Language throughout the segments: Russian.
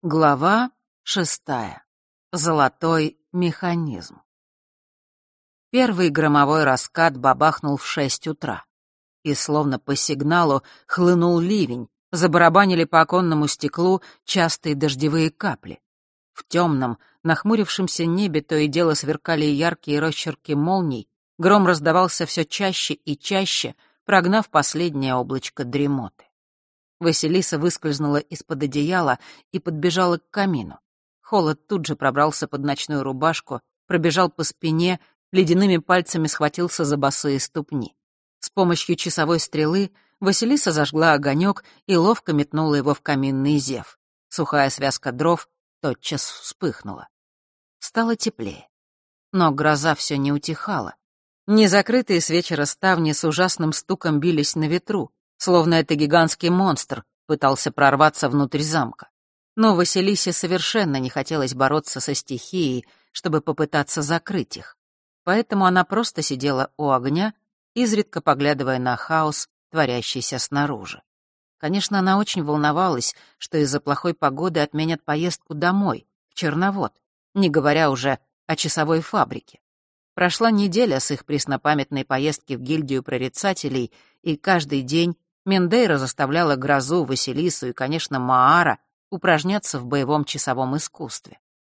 Глава 6. Золотой механизм. Первый громовой раскат бабахнул в 6 утра. И словно по сигналу хлынул ливень, забарабанили по оконному стеклу частые дождевые капли. В темном, нахмурившемся небе то и дело сверкали яркие росчерки молний, гром раздавался все чаще и чаще, прогнав последнее облачко дремоты. Василиса выскользнула из-под одеяла и подбежала к камину. Холод тут же пробрался под ночную рубашку, пробежал по спине, ледяными пальцами схватился за босые ступни. С помощью часовой стрелы Василиса зажгла огонек и ловко метнула его в каминный зев. Сухая связка дров тотчас вспыхнула. Стало теплее. Но гроза все не утихала. Незакрытые с вечера ставни с ужасным стуком бились на ветру, словно это гигантский монстр пытался прорваться внутрь замка. Но Василисе совершенно не хотелось бороться со стихией, чтобы попытаться закрыть их. Поэтому она просто сидела у огня, изредка поглядывая на хаос, творящийся снаружи. Конечно, она очень волновалась, что из-за плохой погоды отменят поездку домой, в Черновод, не говоря уже о часовой фабрике. Прошла неделя с их преснопамятной поездки в гильдию прорицателей, и каждый день Мендейра заставляла Грозу, Василису и, конечно, Маара упражняться в боевом часовом искусстве.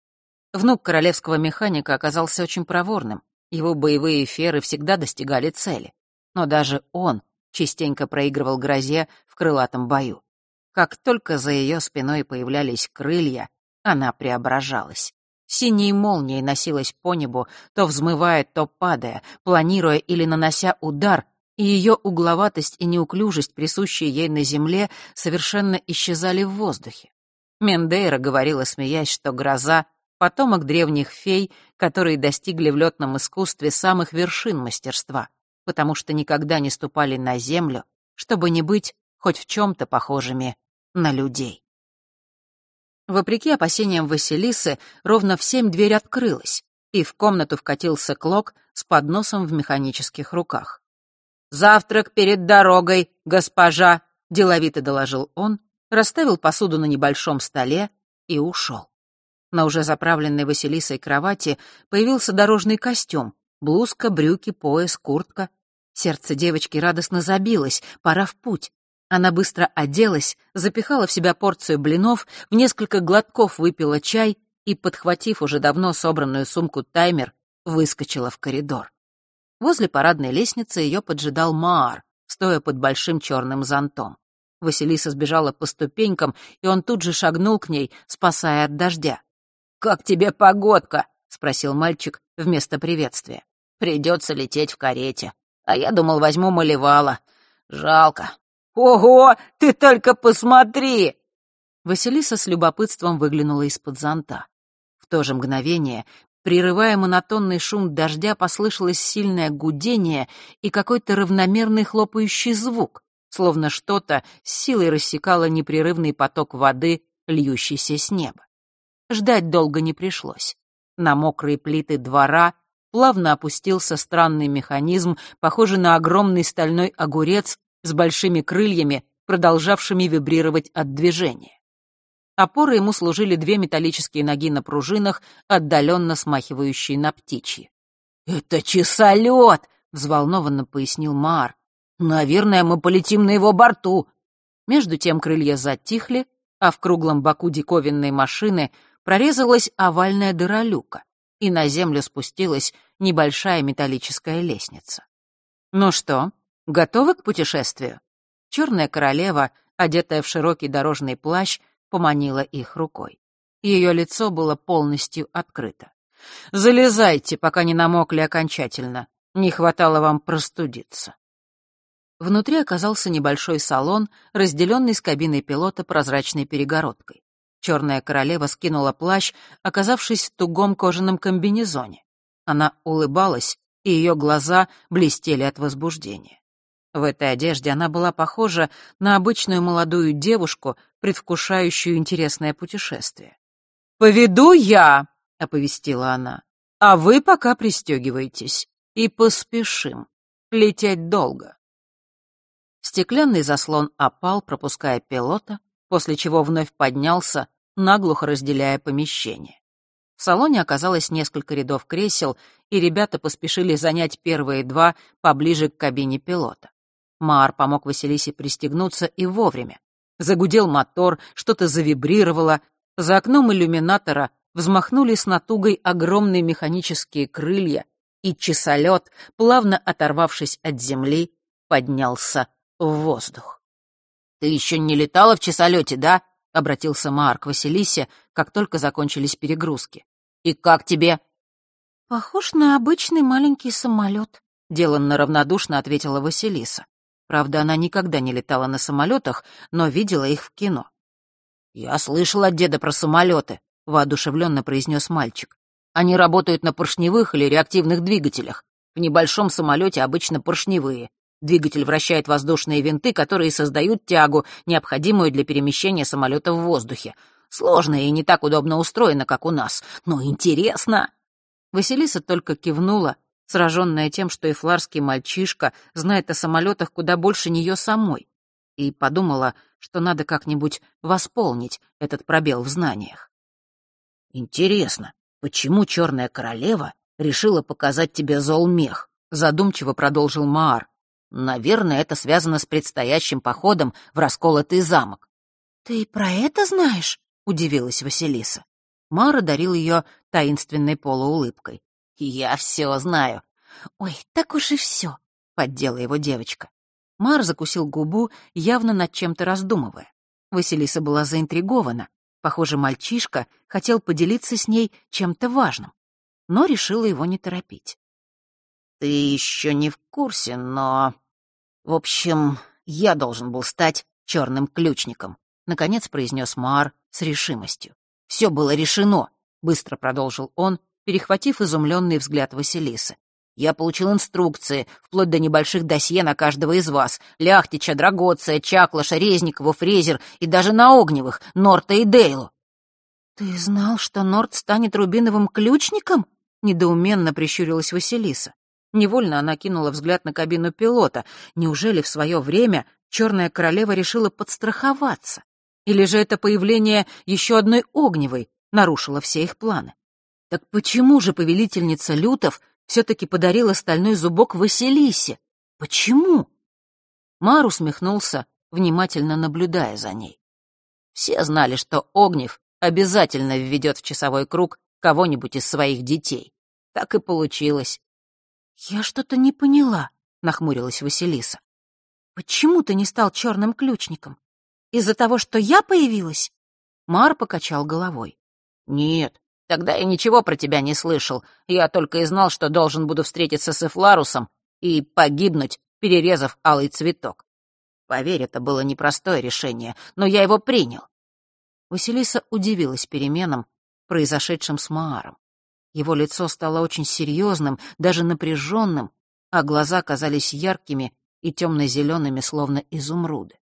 Внук королевского механика оказался очень проворным, его боевые феры всегда достигали цели. Но даже он частенько проигрывал Грозе в крылатом бою. Как только за ее спиной появлялись крылья, она преображалась. Синей молнией носилась по небу, то взмывая, то падая, планируя или нанося удар, и ее угловатость и неуклюжесть, присущие ей на земле, совершенно исчезали в воздухе. Мендейра говорила, смеясь, что Гроза — потомок древних фей, которые достигли в летном искусстве самых вершин мастерства, потому что никогда не ступали на землю, чтобы не быть хоть в чем-то похожими на людей. Вопреки опасениям Василисы, ровно в 7 дверь открылась, и в комнату вкатился Клок с подносом в механических руках. «Завтрак перед дорогой, госпожа!» — деловито доложил он, расставил посуду на небольшом столе и ушел. На уже заправленной Василисой кровати появился дорожный костюм, блузка, брюки, пояс, куртка. Сердце девочки радостно забилось, пора в путь. Она быстро оделась, запихала в себя порцию блинов, в несколько глотков выпила чай и, подхватив уже давно собранную сумку-таймер, выскочила в коридор. Возле парадной лестницы ее поджидал Маар, стоя под большим черным зонтом. Василиса сбежала по ступенькам, и он тут же шагнул к ней, спасая от дождя. «Как тебе погодка?» — спросил мальчик вместо приветствия. «Придется лететь в карете. А я думал, возьму малевала. Жалко». «Ого, ты только посмотри!» Василиса с любопытством выглянула из-под зонта. В то же мгновение, прерывая монотонный шум дождя, послышалось сильное гудение и какой-то равномерный хлопающий звук, словно что-то с силой рассекало непрерывный поток воды, льющийся с неба. Ждать долго не пришлось. На мокрые плиты двора плавно опустился странный механизм, похожий на огромный стальной огурец с большими крыльями, продолжавшими вибрировать от движения. Опорой ему служили 2 металлические ноги на пружинах, отдаленно смахивающие на птичьи. «Это часолет!» — взволнованно пояснил Маар. «Наверное, мы полетим на его борту». Между тем крылья затихли, а в круглом боку диковинной машины прорезалась овальная дыра люка, и на землю спустилась небольшая металлическая лестница. «Ну что, готовы к путешествию?» Черная королева, одетая в широкий дорожный плащ, поманила их рукой. Ее лицо было полностью открыто. «Залезайте, пока не намокли окончательно. Не хватало вам простудиться». Внутри оказался небольшой салон, разделенный с кабиной пилота прозрачной перегородкой. Черная королева скинула плащ, оказавшись в тугом кожаном комбинезоне. Она улыбалась, и ее глаза блестели от возбуждения. В этой одежде она была похожа на обычную молодую девушку, предвкушающую интересное путешествие. «Поведу я», — оповестила она, — «а вы пока пристегивайтесь. И поспешим. Лететь долго». Стеклянный заслон опал, пропуская пилота, после чего вновь поднялся, наглухо разделяя помещение. В салоне оказалось несколько рядов кресел, и ребята поспешили занять первые два поближе к кабине пилота. Маар помог Василисе пристегнуться и вовремя. Загудел мотор, что-то завибрировало. За окном иллюминатора взмахнули с натугой огромные механические крылья, и часолет, плавно оторвавшись от земли, поднялся в воздух. «Ты еще не летала в часолете, да?» — обратился Маар к Василисе, как только закончились перегрузки. «И как тебе?» «Похож на обычный маленький самолет», — деланно равнодушно ответила Василиса. Правда, она никогда не летала на самолетах, но видела их в кино. «Я слышал от деда про самолеты», — воодушевленно произнес мальчик. «Они работают на поршневых или реактивных двигателях. В небольшом самолете обычно поршневые. Двигатель вращает воздушные винты, которые создают тягу, необходимую для перемещения самолета в воздухе. Сложно и не так удобно устроено, как у нас. Но интересно!» Василиса только кивнула, сраженная тем, что эфларский мальчишка знает о самолетах куда больше нее самой, и подумала, что надо как-нибудь восполнить этот пробел в знаниях. «Интересно, почему Черная Королева решила показать тебе золмех?» — задумчиво продолжил Маар. «Наверное, это связано с предстоящим походом в расколотый замок». «Ты про это знаешь?» — удивилась Василиса. Маар одарил ее таинственной полуулыбкой. «Я все знаю». «Ой, так уж и все», — поддела его девочка. Маар закусил губу, явно над чем-то раздумывая. Василиса была заинтригована. Похоже, мальчишка хотел поделиться с ней чем-то важным, но решила его не торопить. «Ты еще не в курсе, но... В общем, я должен был стать черным ключником», — наконец произнес Маар с решимостью. «Все было решено», — быстро продолжил он, перехватив изумленный взгляд Василисы. «Я получил инструкции, вплоть до небольших досье на каждого из вас. Ляхтича, Драгоция, Чаклаша, Резникову, Фрезер и даже на Огневых, Норта и Дейлу». «Ты знал, что Норт станет рубиновым ключником?» — недоуменно прищурилась Василиса. Невольно она кинула взгляд на кабину пилота. Неужели в свое время Черная Королева решила подстраховаться? Или же это появление еще одной Огневой нарушило все их планы? Так почему же повелительница лютов все-таки подарила стальной зубок Василисе? Почему? Маар усмехнулся, внимательно наблюдая за ней. Все знали, что Огнев обязательно введет в часовой круг кого-нибудь из своих детей. Так и получилось. «Я что-то не поняла», — нахмурилась Василиса. «Почему ты не стал черным ключником? Из-за того, что я появилась?» Маар покачал головой. «Нет, тогда я ничего про тебя не слышал. Я только и знал, что должен буду встретиться с Эфларусом и погибнуть, перерезав алый цветок. Поверь, это было непростое решение, но я его принял». Василиса удивилась переменам, произошедшим с Мааром. Его лицо стало очень серьезным, даже напряженным, а глаза казались яркими и темно-зелеными, словно изумруды.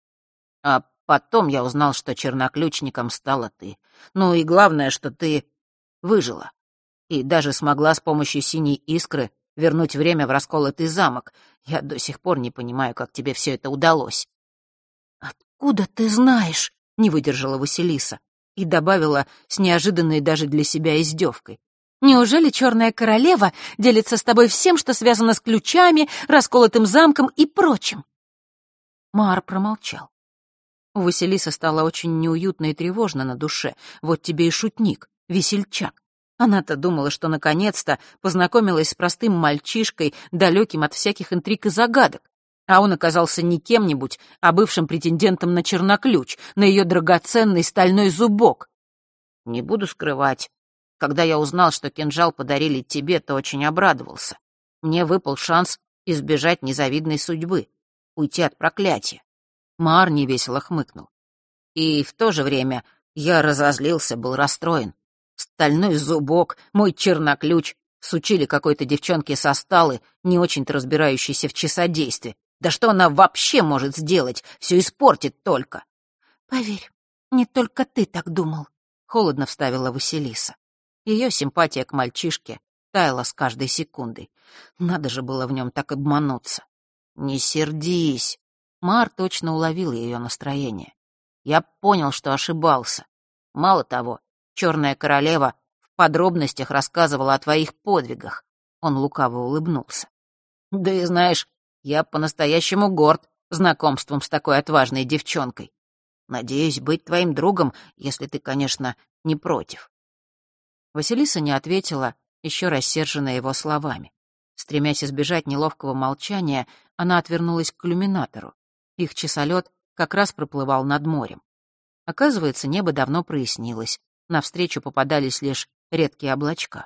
А потом я узнал, что черноключником стала ты. Ну и главное, что ты выжила. И даже смогла с помощью синей искры вернуть время в расколотый замок. Я до сих пор не понимаю, как тебе все это удалось. «Откуда ты знаешь?» — не выдержала Василиса и добавила с неожиданной даже для себя издевкой. «Неужели Черная Королева делится с тобой всем, что связано с ключами, расколотым замком и прочим?» Маар промолчал. У Василисы стало очень неуютно и тревожно на душе. Вот тебе и шутник, весельчак. Она-то думала, что наконец-то познакомилась с простым мальчишкой, далеким от всяких интриг и загадок. А он оказался не кем-нибудь, а бывшим претендентом на черноключ, на ее драгоценный стальной зубок. Не буду скрывать, когда я узнал, что кинжал подарили тебе, то очень обрадовался. Мне выпал шанс избежать незавидной судьбы, уйти от проклятия. Маар невесело хмыкнул. И в то же время я разозлился, был расстроен. Стальной зубок, мой черноключ, всучили какой-то девчонке со сталы, не очень-то разбирающейся в часодействе. Да что она вообще может сделать? Все испортит только. «Поверь, не только ты так думал», — холодно вставила Василиса. Ее симпатия к мальчишке таяла с каждой секундой. Надо же было в нем так обмануться. «Не сердись». Маар точно уловил ее настроение. «Я понял, что ошибался. Мало того, черная королева в подробностях рассказывала о твоих подвигах. Он лукаво улыбнулся. Да и знаешь, я по-настоящему горд знакомством с такой отважной девчонкой. Надеюсь быть твоим другом, если ты, конечно, не против. Василиса не ответила, еще рассерженная его словами. Стремясь избежать неловкого молчания, она отвернулась к иллюминатору. Их часолет как раз проплывал над морем. Оказывается, небо давно прояснилось. Навстречу попадались лишь редкие облачка.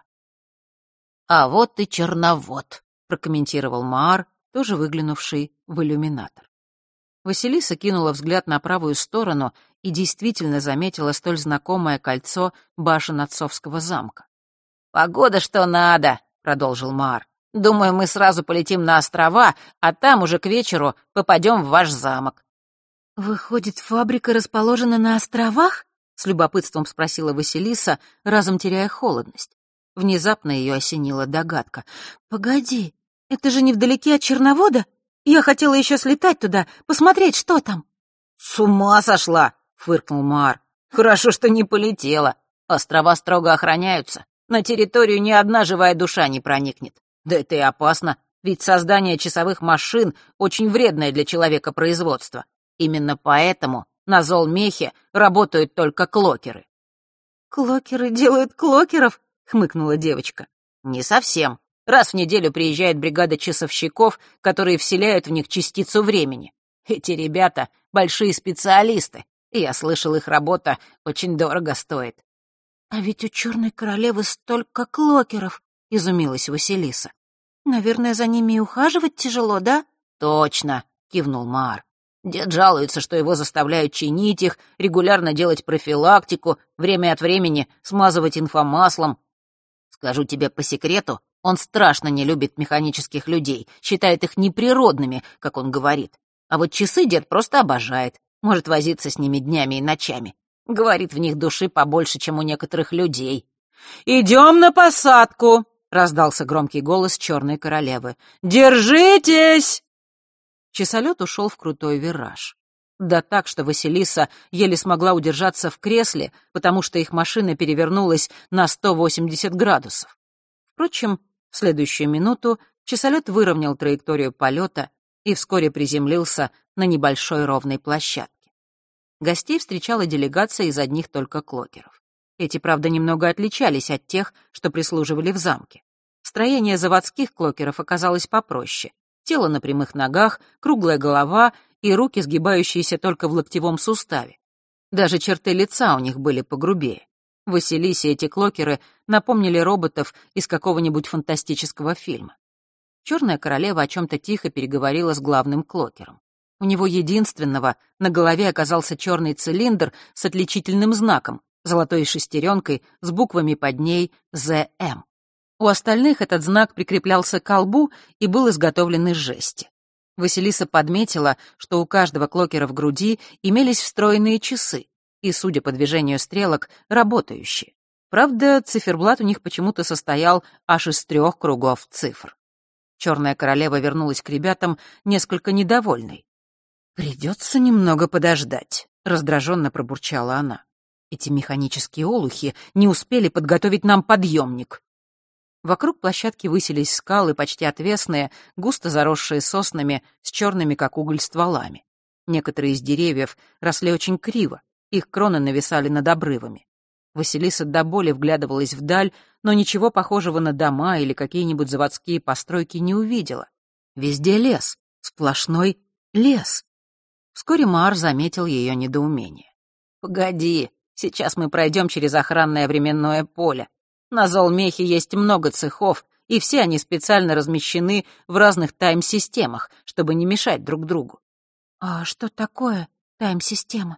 «А вот и черновод», — прокомментировал Маар, тоже выглянувший в иллюминатор. Василиса кинула взгляд на правую сторону и действительно заметила столь знакомое кольцо башен отцовского замка. «Погода что надо», — продолжил Маар. «Думаю, мы сразу полетим на острова, а там уже к вечеру попадем в ваш замок». «Выходит, фабрика расположена на островах?» — с любопытством спросила Василиса, разом теряя холодность. Внезапно ее осенила догадка. «Погоди, это же невдалеке от Черновода? Я хотела еще слетать туда, посмотреть, что там». «С ума сошла!» — фыркнул Маар. «Хорошо, что не полетела. Острова строго охраняются. На территорию ни одна живая душа не проникнет. Да это и опасно, ведь создание часовых машин очень вредное для человека производство. Именно поэтому на Золмехе работают только клокеры». «Клокеры делают клокеров?» — хмыкнула девочка. «Не совсем. Раз в неделю приезжает бригада часовщиков, которые вселяют в них частицу времени. Эти ребята — большие специалисты, и я слышал, их работа очень дорого стоит». «А ведь у черной королевы столько клокеров!» — изумилась Василиса. «Наверное, за ними и ухаживать тяжело, да?» «Точно!» — кивнул Маар. «Дед жалуется, что его заставляют чинить их, регулярно делать профилактику, время от времени смазывать инфомаслом. Скажу тебе по секрету, он страшно не любит механических людей, считает их неприродными, как он говорит. А вот часы дед просто обожает, может возиться с ними днями и ночами. Говорит, в них души побольше, чем у некоторых людей». «Идем на посадку!» — раздался громкий голос черной королевы. «Держитесь!» Часолет ушел в крутой вираж. Да так, что Василиса еле смогла удержаться в кресле, потому что их машина перевернулась на 180 градусов. Впрочем, в следующую минуту часолет выровнял траекторию полета и вскоре приземлился на небольшой ровной площадке. Гостей встречала делегация из одних только клокеров. Эти, правда, немного отличались от тех, что прислуживали в замке. Строение заводских клокеров оказалось попроще. Тело на прямых ногах, круглая голова и руки, сгибающиеся только в локтевом суставе. Даже черты лица у них были погрубее. Василисе эти клокеры напомнили роботов из какого-нибудь фантастического фильма. Черная королева о чем-то тихо переговорила с главным клокером. У него единственного на голове оказался черный цилиндр с отличительным знаком, золотой шестеренкой с буквами под ней «ЗМ». У остальных этот знак прикреплялся к колбу и был изготовлен из жести. Василиса подметила, что у каждого клокера в груди имелись встроенные часы, и, судя по движению стрелок, работающие. Правда, циферблат у них почему-то состоял аж из 3 кругов цифр. Черная королева вернулась к ребятам несколько недовольной. «Придется немного подождать», — раздраженно пробурчала она. «Эти механические олухи не успели подготовить нам подъемник». Вокруг площадки высились скалы, почти отвесные, густо заросшие соснами с черными, как уголь, стволами. Некоторые из деревьев росли очень криво, их кроны нависали над обрывами. Василиса до боли вглядывалась вдаль, но ничего похожего на дома или какие-нибудь заводские постройки не увидела. Везде лес, сплошной лес. Вскоре Маар заметил ее недоумение. «Погоди, сейчас мы пройдем через охранное временное поле. На Золмехе есть много цехов, и все они специально размещены в разных тайм-системах, чтобы не мешать друг другу». «А что такое тайм-система?»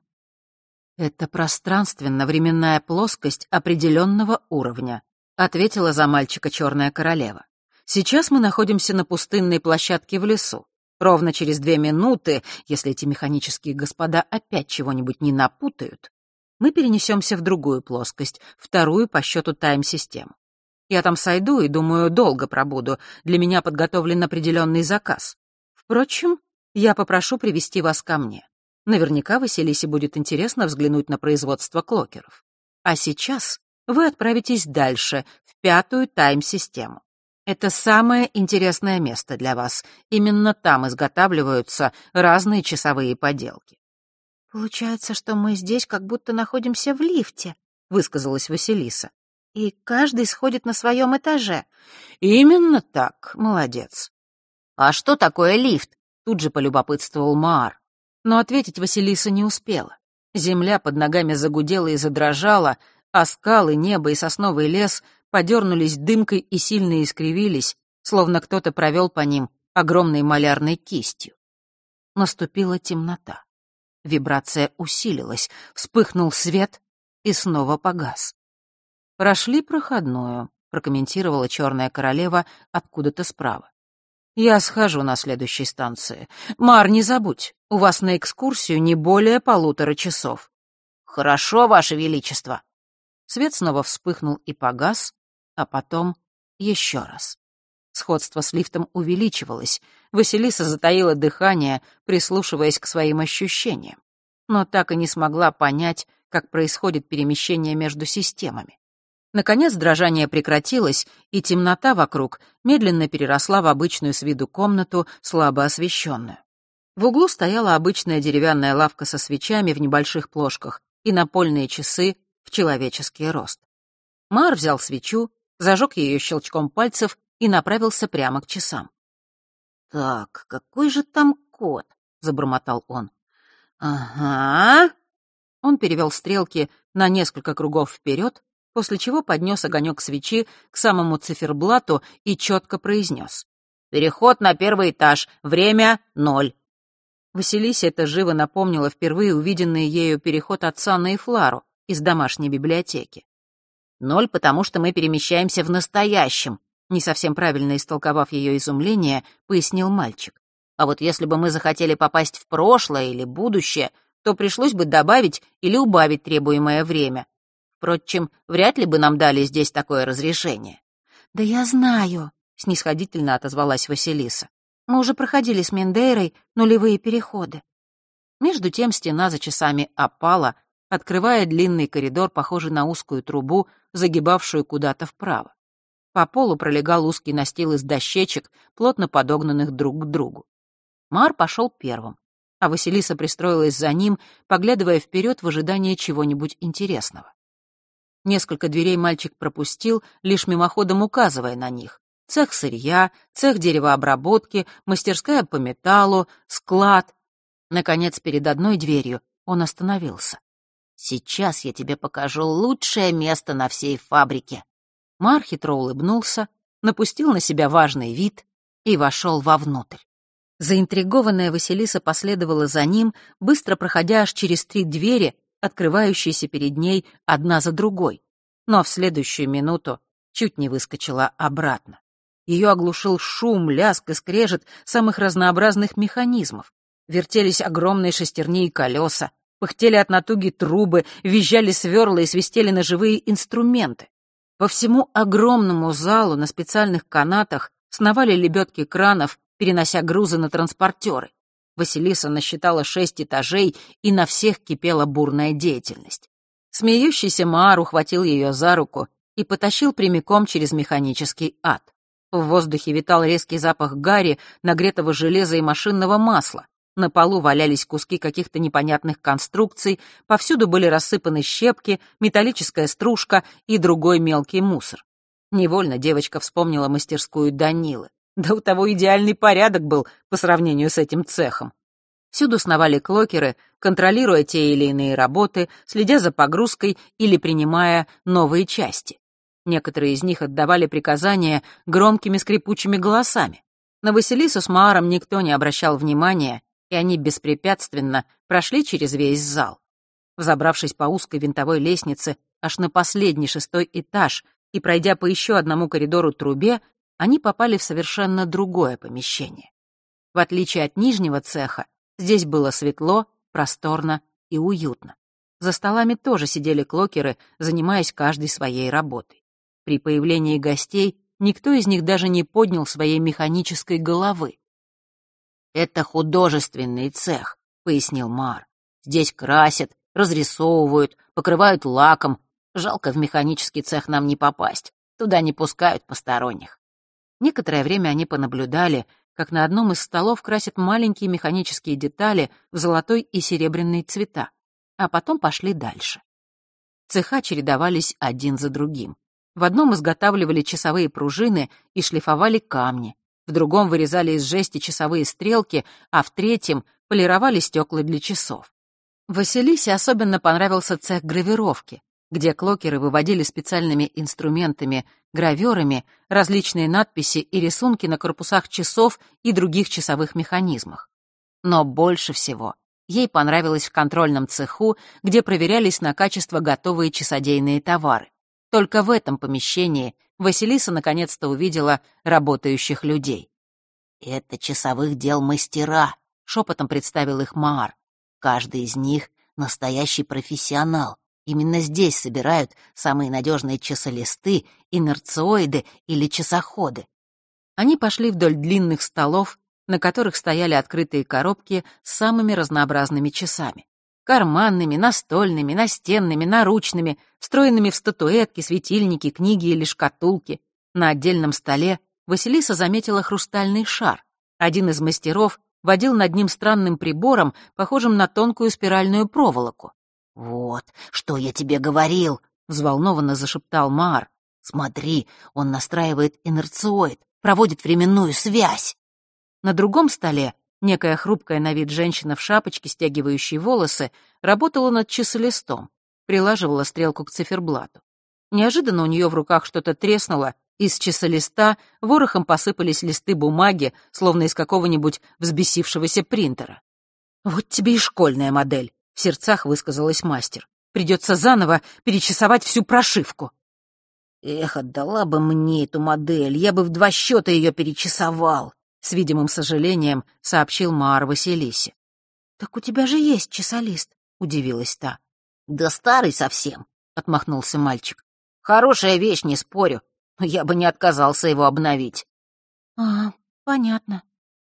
«Это пространственно-временная плоскость определенного уровня», — ответила за мальчика черная королева. «Сейчас мы находимся на пустынной площадке в лесу. Ровно через 2 минуты, если эти механические господа опять чего-нибудь не напутают, мы перенесемся в другую плоскость, вторую по счету тайм-систему. Я там сойду и, думаю, долго пробуду. Для меня подготовлен определенный заказ. Впрочем, я попрошу привести вас ко мне. Наверняка Василисе будет интересно взглянуть на производство клокеров». А сейчас вы отправитесь дальше, в 5-ю тайм-систему. Это самое интересное место для вас. Именно там изготавливаются разные часовые поделки. «Получается, что мы здесь как будто находимся в лифте», — высказалась Василиса. «И каждый сходит на своем этаже». «Именно так, молодец». «А что такое лифт?» — тут же полюбопытствовал Маар. Но ответить Василиса не успела. Земля под ногами загудела и задрожала, а скалы, небо и сосновый лес подернулись дымкой и сильно искривились, словно кто-то провел по ним огромной малярной кистью. Наступила темнота. Вибрация усилилась, вспыхнул свет и снова погас. «Прошли проходную», — прокомментировала черная королева откуда-то справа. «Я схожу на следующей станции. Мар, не забудь, у вас на экскурсию не более 1,5 часов». «Хорошо, Ваше Величество». Свет снова вспыхнул и погас, а потом еще раз. Сходство с лифтом увеличивалось. Василиса затаила дыхание, прислушиваясь к своим ощущениям, но так и не смогла понять, как происходит перемещение между системами. Наконец дрожание прекратилось, и темнота вокруг медленно переросла в обычную с виду комнату, слабо освещенную. В углу стояла обычная деревянная лавка со свечами в небольших плошках и напольные часы в человеческий рост. Маар взял свечу, зажег ее щелчком пальцев и направился прямо к часам. «Так, какой же там код?» — забормотал он. «Ага». Он перевел стрелки на несколько кругов вперед, после чего поднес огонек свечи к самому циферблату и четко произнес: «Переход на 1-й этаж. Время 0». Василисе это живо напомнило впервые увиденный ею переход отца на Эфлару из домашней библиотеки. 0, потому что мы перемещаемся в настоящем, не совсем правильно истолковав ее изумление, пояснил мальчик. А вот если бы мы захотели попасть в прошлое или будущее, то пришлось бы добавить или убавить требуемое время. Впрочем, вряд ли бы нам дали здесь такое разрешение. «Да я знаю», — снисходительно отозвалась Василиса. «Мы уже проходили с Миндейрой нулевые переходы». Между тем стена за часами опала, открывая длинный коридор, похожий на узкую трубу, загибавшую куда-то вправо. По полу пролегал узкий настил из дощечек, плотно подогнанных друг к другу. Маар пошел первым, а Василиса пристроилась за ним, поглядывая вперед в ожидании чего-нибудь интересного. Несколько дверей мальчик пропустил, лишь мимоходом указывая на них. Цех сырья, цех деревообработки, мастерская по металлу, склад. Наконец, перед одной дверью он остановился. «Сейчас я тебе покажу лучшее место на всей фабрике». Маар хитро улыбнулся, напустил на себя важный вид и вошел вовнутрь. Заинтригованная Василиса последовала за ним, быстро проходя аж через 3 двери, открывающиеся перед ней одна за другой, но в следующую минуту чуть не выскочила обратно. Ее оглушил шум, лязг и скрежет самых разнообразных механизмов. Вертелись огромные шестерни и колеса, пыхтели от натуги трубы, визжали сверла и свистели ножевые инструменты. По всему огромному залу на специальных канатах сновали лебедки кранов, перенося грузы на транспортеры. Василиса насчитала 6 этажей, и на всех кипела бурная деятельность. Смеющийся Маар ухватил ее за руку и потащил прямиком через механический ад. В воздухе витал резкий запах гари, нагретого железа и машинного масла. На полу валялись куски каких-то непонятных конструкций, повсюду были рассыпаны щепки, металлическая стружка и другой мелкий мусор. Невольно девочка вспомнила мастерскую Данилы. Да у того идеальный порядок был по сравнению с этим цехом. Всюду сновали клокеры, контролируя те или иные работы, следя за погрузкой или принимая новые части. Некоторые из них отдавали приказания громкими скрипучими голосами. На Василису с Мааром никто не обращал внимания, и они беспрепятственно прошли через весь зал. Взобравшись по узкой винтовой лестнице аж на последний 6-й этаж и пройдя по еще одному коридору-трубе, они попали в совершенно другое помещение. В отличие от нижнего цеха, здесь было светло, просторно и уютно. За столами тоже сидели клокеры, занимаясь каждой своей работой. При появлении гостей никто из них даже не поднял своей механической головы. «Это художественный цех», — пояснил Маар. «Здесь красят, разрисовывают, покрывают лаком, Жалко, в механический цех нам не попасть. Туда не пускают посторонних». Некоторое время они понаблюдали, как на одном из столов красят маленькие механические детали в золотой и серебряный цвета, а потом пошли дальше. Цеха чередовались один за другим. В одном изготавливали часовые пружины и шлифовали камни, в другом вырезали из жести часовые стрелки, а в третьем полировали стекла для часов. Василисе особенно понравился цех гравировки, где клокеры выводили специальными инструментами, гравёрами, различные надписи и рисунки на корпусах часов и других часовых механизмах. Но больше всего ей понравилось в контрольном цеху, где проверялись на качество готовые часодейные товары. Только в этом помещении Василиса наконец-то увидела работающих людей. «Это часовых дел мастера», — шепотом представил их Маар. «Каждый из них — настоящий профессионал. Именно здесь собирают самые надежные часолисты, инерциоиды или часоходы». Они пошли вдоль длинных столов, на которых стояли открытые коробки с самыми разнообразными часами. Карманными, настольными, настенными, наручными, встроенными в статуэтки, светильники, книги или шкатулки. На отдельном столе Василиса заметила хрустальный шар. Один из мастеров водил над ним странным прибором, похожим на тонкую спиральную проволоку. «Вот, что я тебе говорил», — взволнованно зашептал Маар. «Смотри, он настраивает инерциоид, проводит временную связь». На другом столе некая хрупкая на вид женщина в шапочке, стягивающей волосы, работала над часолистом, прилаживала стрелку к циферблату. Неожиданно у нее в руках что-то треснуло, из часолиста ворохом посыпались листы бумаги, словно из какого-нибудь взбесившегося принтера. «Вот тебе и школьная модель», — в сердцах высказалась мастер. «Придется заново перечесовать всю прошивку». «Эх, отдала бы мне эту модель, я бы в 2 счета ее перечесовал», — с видимым сожалением сообщил Маар Василисе. «Так у тебя же есть часолист», — удивилась та. «Да старый совсем», — отмахнулся мальчик. «Хорошая вещь, не спорю, но я бы не отказался его обновить». «А, понятно».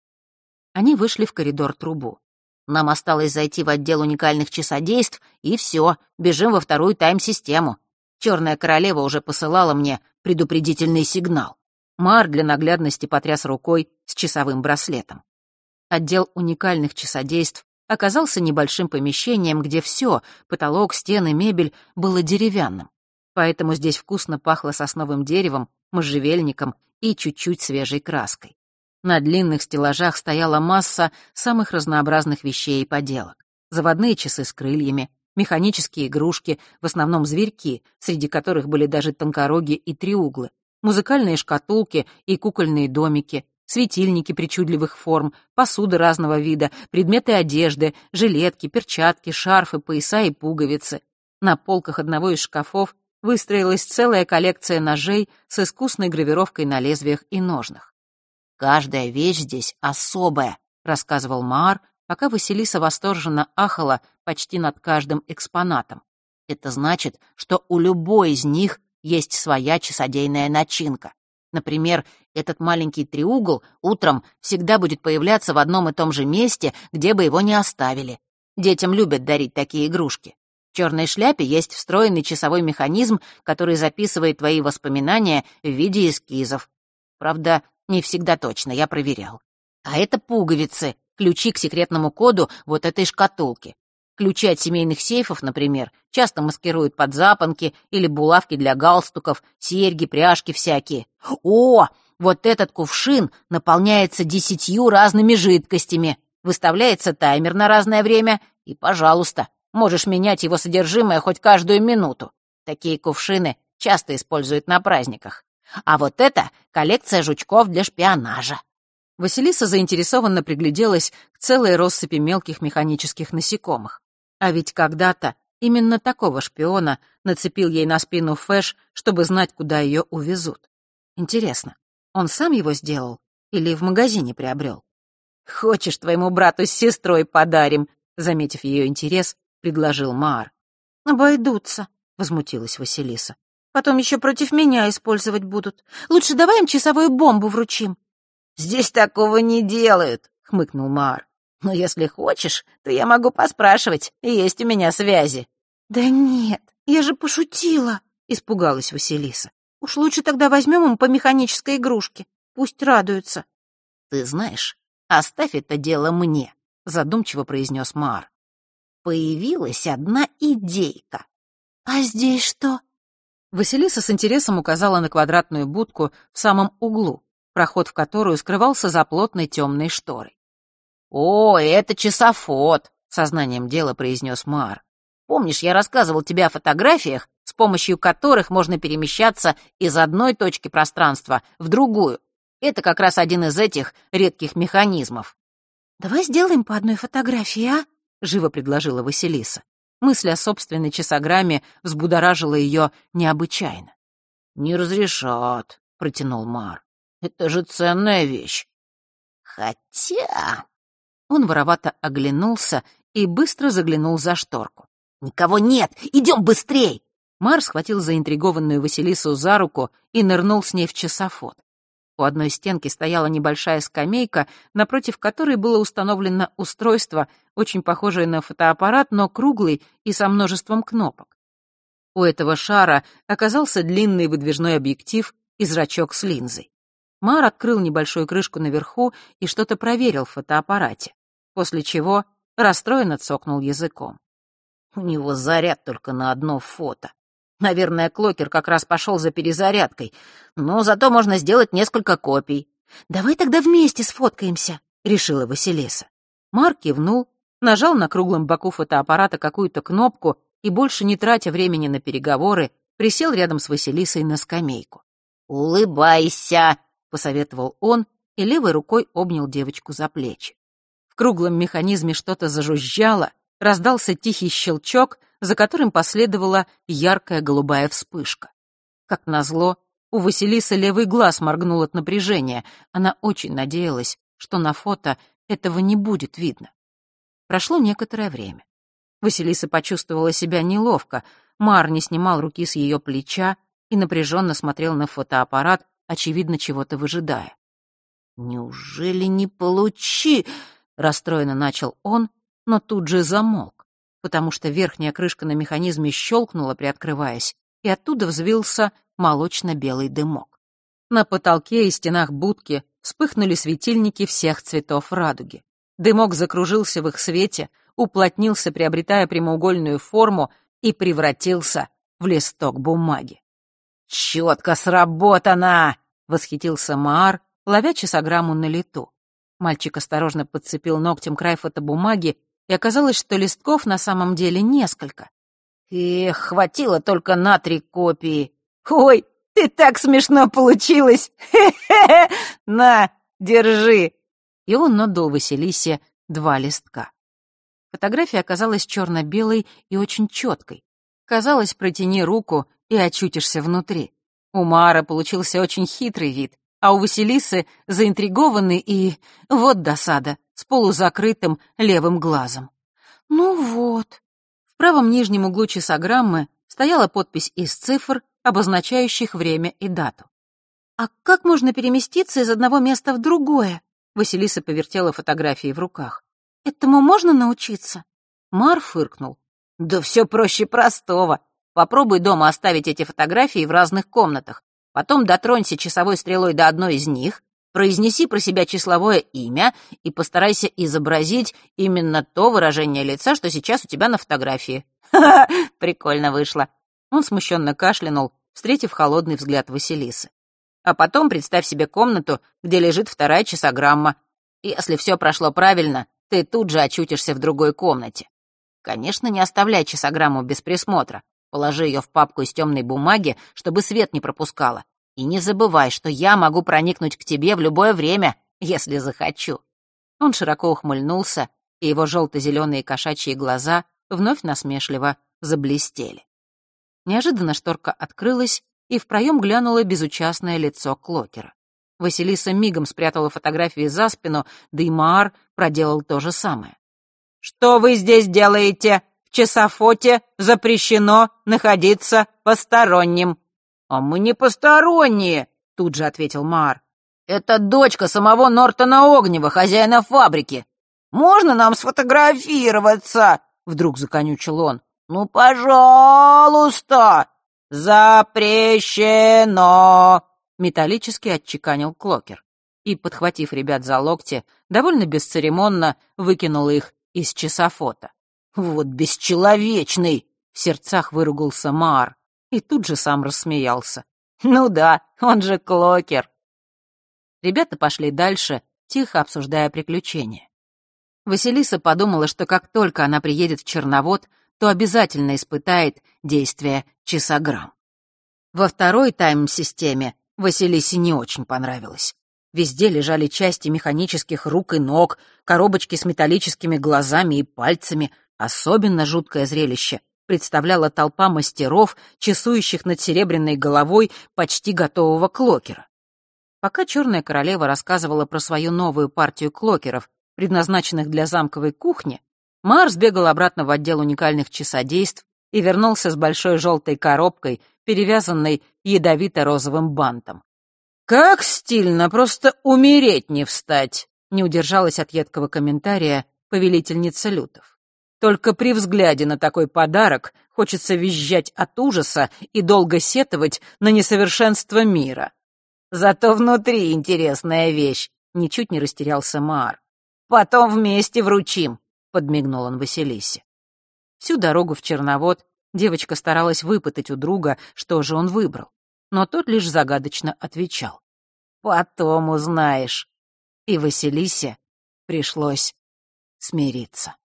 Они вышли в коридор-трубу. «Нам осталось зайти в отдел уникальных часодейств, и все, бежим во вторую тайм-систему. Черная королева уже посылала мне предупредительный сигнал». Маар для наглядности потряс рукой с часовым браслетом. Отдел уникальных часодейств оказался небольшим помещением, где все — потолок, стены, мебель — было деревянным. Поэтому здесь вкусно пахло сосновым деревом, можжевельником и чуть-чуть свежей краской. На длинных стеллажах стояла масса самых разнообразных вещей и поделок. Заводные часы с крыльями, механические игрушки, в основном зверьки, среди которых были даже тонкороги и треуглы, музыкальные шкатулки и кукольные домики, светильники причудливых форм, посуда разного вида, предметы одежды, жилетки, перчатки, шарфы, пояса и пуговицы. На полках одного из шкафов выстроилась целая коллекция ножей с искусной гравировкой на лезвиях и ножнах. «Каждая вещь здесь особая», — рассказывал Маар, пока Василиса восторженно ахала почти над каждым экспонатом. «Это значит, что у любой из них есть своя часодейная начинка. Например, этот маленький треугол утром всегда будет появляться в одном и том же месте, где бы его ни оставили. Детям любят дарить такие игрушки. В черной шляпе есть встроенный часовой механизм, который записывает твои воспоминания в виде эскизов. Правда, не всегда точно, я проверял. А это пуговицы, ключи к секретному коду вот этой шкатулки. Ключи от семейных сейфов, например, часто маскируют под запонки или булавки для галстуков, серьги, пряжки всякие. О, вот этот кувшин наполняется 10 разными жидкостями. Выставляется таймер на разное время, и, пожалуйста, можешь менять его содержимое хоть каждую минуту. Такие кувшины часто используют на праздниках. А вот это коллекция жучков для шпионажа. Василиса заинтересованно пригляделась к целой россыпи мелких механических насекомых. А ведь когда-то именно такого шпиона нацепил ей на спину Фэш, чтобы знать, куда ее увезут. Интересно, он сам его сделал или в магазине приобрел? «Хочешь, твоему брату с сестрой подарим?» Заметив ее интерес, предложил Маар. «Обойдутся», — возмутилась Василиса. «Потом еще против меня использовать будут. Лучше давай им часовую бомбу вручим». «Здесь такого не делают», — хмыкнул Маар. «Но если хочешь, то я могу поспрашивать, есть у меня связи». «Да нет, «Я же пошутила», — испугалась Василиса. «Уж лучше тогда возьмем им по механической игрушке. Пусть радуются». «Ты знаешь, оставь это дело мне», — задумчиво произнес Маар. «Появилась одна идейка». «А здесь что?» Василиса с интересом указала на квадратную будку в самом углу, проход в которую скрывался за плотной темной шторой. «О, это часофот», — сознанием дела произнес Маар. «Помнишь, я рассказывал тебе о фотографиях, с помощью которых можно перемещаться из одной точки пространства в другую? Это как раз один из этих редких механизмов». «Давай сделаем по одной фотографии, а?» — живо предложила Василиса. Мысль о собственной часограмме взбудоражила ее необычайно. «Не разрешат», — протянул Маар. «Это же ценная вещь». «Хотя...» Он воровато оглянулся и быстро заглянул за шторку. «Никого нет! Идем быстрей!» Маар схватил заинтригованную Василису за руку и нырнул с ней в часофот. У одной стенки стояла небольшая скамейка, напротив которой было установлено устройство, очень похожее на фотоаппарат, но круглый и со множеством кнопок. У этого шара оказался длинный выдвижной объектив и зрачок с линзой. Маар открыл небольшую крышку наверху и что-то проверил в фотоаппарате, после чего расстроенно цокнул языком. У него заряд только на одно фото. Наверное, Клокер как раз пошел за перезарядкой, но зато можно сделать несколько копий. «Давай тогда вместе сфоткаемся», — решила Василиса. Маар кивнул, нажал на круглом боку фотоаппарата какую-то кнопку и, больше не тратя времени на переговоры, присел рядом с Василисой на скамейку. «Улыбайся», — посоветовал он и левой рукой обнял девочку за плечи. В круглом механизме что-то зажужжало, раздался тихий щелчок, за которым последовала яркая голубая вспышка. Как назло, у Василисы левый глаз моргнул от напряжения. Она очень надеялась, что на фото этого не будет видно. Прошло некоторое время. Василиса почувствовала себя неловко. Маар не снимал руки с ее плеча и напряженно смотрел на фотоаппарат, очевидно, чего-то выжидая. «Неужели не расстроенно начал он, но тут же замолк, потому что верхняя крышка на механизме щелкнула, приоткрываясь, и оттуда взвился молочно-белый дымок. На потолке и стенах будки вспыхнули светильники всех цветов радуги. Дымок закружился в их свете, уплотнился, приобретая прямоугольную форму, и превратился в листок бумаги. «Четко сработано!» — восхитился Маар, ловя часограмму на лету. Мальчик осторожно подцепил ногтем край фотобумаги, и оказалось, что листков на самом деле несколько. Эх, хватило только на 3 копии. «Ой, ты так смешно получилось! Хе-хе-хе! На, держи!» И он отдал Василисе 2 листка. Фотография оказалась черно-белой и очень четкой. Казалось, протяни руку и очутишься внутри. У Маара получился очень хитрый вид, а у Василисы заинтригованный и, вот досада, с полузакрытым левым глазом. «Ну вот». В правом нижнем углу часограммы стояла подпись из цифр, обозначающих время и дату. «А как можно переместиться из одного места в другое?» Василиса повертела фотографии в руках. «Этому можно научиться?» Маар фыркнул. «Да все проще простого. Попробуй дома оставить эти фотографии в разных комнатах. Потом дотронься часовой стрелой до одной из них, произнеси про себя числовое имя и постарайся изобразить именно то выражение лица, что сейчас у тебя на фотографии». «Ха-ха, прикольно вышло». Он смущенно кашлянул, встретив холодный взгляд Василисы. «А потом представь себе комнату, где лежит 2-я часограмма. Если все прошло правильно, ты тут же очутишься в другой комнате. Конечно, не оставляй часограмму без присмотра. Положи ее в папку из темной бумаги, чтобы свет не пропускала. И не забывай, что я могу проникнуть к тебе в любое время, если захочу». Он широко ухмыльнулся, и его желто-зеленые кошачьи глаза вновь насмешливо заблестели. Неожиданно шторка открылась, и в проем глянуло безучастное лицо Клокера. Василиса мигом спрятала фотографии за спину, да и Маар проделал то же самое. «Что вы здесь делаете? В часофоте запрещено находиться посторонним». «А мы не посторонние», — тут же ответил Маар. «Это дочка самого Нортона Огнева, хозяина фабрики. Можно нам сфотографироваться?» — вдруг законючил он. «Ну, пожалуйста! Запрещено!» — металлически отчеканил Клокер и, подхватив ребят за локти, довольно бесцеремонно выкинул их из часофота. «Вот бесчеловечный!» — в сердцах выругался Маар и тут же сам рассмеялся. «Ну да, он же Клокер!» Ребята пошли дальше, тихо обсуждая приключения. Василиса подумала, что как только она приедет в Черновод, то обязательно испытает действие часограмм. Во второй тайм-системе Василисе не очень понравилось. Везде лежали части механических рук и ног, коробочки с металлическими глазами и пальцами. Особенно жуткое зрелище представляла толпа мастеров, часующих над серебряной головой почти готового клокера. Пока Черная Королева рассказывала про свою новую партию клокеров, предназначенных для замковой кухни, Маар сбегал обратно в отдел уникальных часодейств и вернулся с большой желтой коробкой, перевязанной ядовито-розовым бантом. «Как стильно, просто умереть не встать!» — не удержалась от едкого комментария повелительница лютов. «Только при взгляде на такой подарок хочется визжать от ужаса и долго сетовать на несовершенство мира. Зато внутри интересная вещь!» — ничуть не растерялся Маар. «Потом вместе вручим!» — подмигнул он Василисе. Всю дорогу в Черновод девочка старалась выпытать у друга, что же он выбрал, но тот лишь загадочно отвечал: «Потом узнаешь». И Василисе пришлось смириться.